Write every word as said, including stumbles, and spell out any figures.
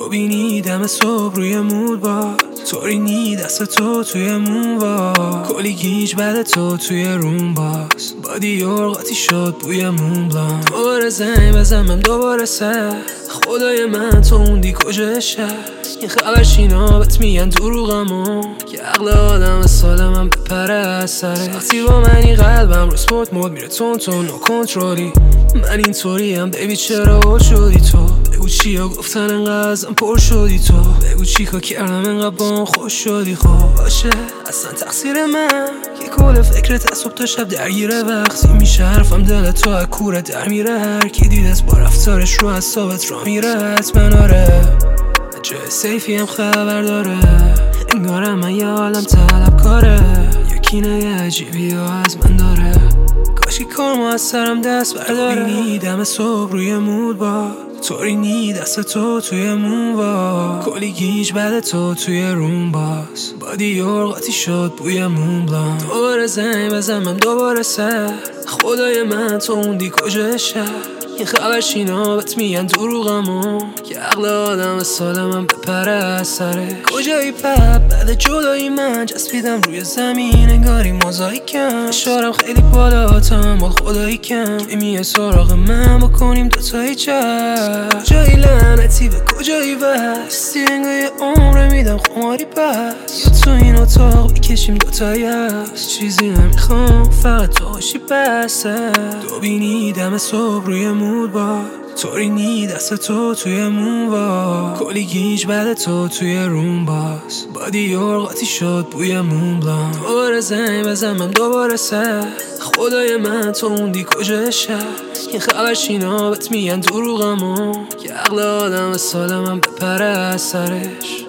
تو بینی دم صبح روی مود با تو رینی دست تو توی مون با کلی گیج بعد تو توی روم باز بادی قاطی شد بوی مون بلان دوباره زنگ بزنم دوباره سر خدای من تو موندی کجا شهر این خبرشینا بهت میگن دروغمو که عقل آدم سال من بپره از سره وقتی با منی قلبم رو سپورت مود میره تون تون و کنترلی من اینطوری هم بیبی چرا هول شدی تو بگو چیا گفتن انقدر ازم پر شدی تو بگو چیکار کردم انقدر با خوش شدی خب باشه اصلا تقصیر من که کل فکرت از صبح تا شب درگیره وقتی میشه حرفم دلت تو از کوره در میره هر کی دیدت با رفتارش رو از ثابت را میره حتما آره جای سیفی هم خبر داره انگارم من یه عالم طلب کاره یکی نه عجیبی ها از من داره کاشی کار ما از سرم دست برداره بینی دم صبح روی مود با تو رینی دست تو توی مون با کلی گیج بعد تو توی روم باز بادی قاطی شد بوی مون بلان دوباره زنگ بزنم دوباره سر خدای من تو موندی کجا شهر این خبرشینا بهت میگن دروغمو که عقل آدم سال من بپره از سره کجایی پپ بعد جدایی من جسبیدم روی زمین انگاری موزاییکم اشارم خیلی بالاتم مال خدایی کم که میه سراغ من بکنیم دوتایی چپ کجایی لعنتی و کجایی بستی انگار یه عمره میدم خماری پس یا تو این اتاق بکشیم دوتایی هست چیزی نمیخوام فقط تو باشی بسه تو بینی دم صبح روی مود با تو رینی دست تو توی مون با کلی گیج بعد تو توی روم باز بادی قاطی شد بوی مون بلان دوباره زنگ بزنم دوباره سر خدای من تو موندی کجا شهر این خبرشینا بهت میگن دروغمو که عقل آدم سال من بپره از سرش